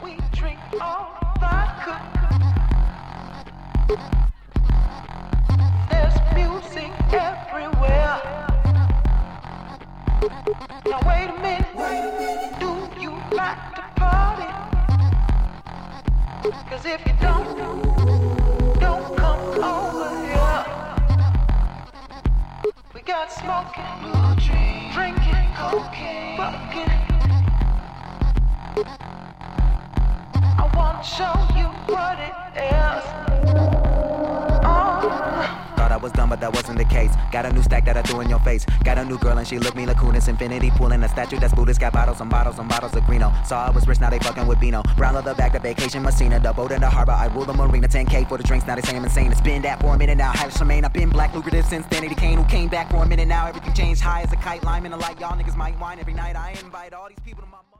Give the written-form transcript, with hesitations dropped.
We drink all vodka. There's music everywhere. Now wait a minute, do you like to party? 'Cause if you don't come over here. We got smoking, drinking, cocaine, fucking. I wanna show you what it is. Thought I was done, but that wasn't the case. Got a new stack that I threw in your face. Got a new girl and she looked me Lacunas. Infinity pool in a statue that's Buddhist. Got bottles and bottles and bottles of Greeno. Saw I was rich, now they fucking with Beano. Brown leather back to vacation Messina. The boat in the harbor, I rule the marina. 10K for the drinks, now they say I'm insane. It's been that for a minute now. Have Charmaine, I've been black lucrative since Danny Kane. Who came back for a minute now. Everything changed, high as a kite. Lime in the light, y'all niggas might whine every night. I invite all these people to my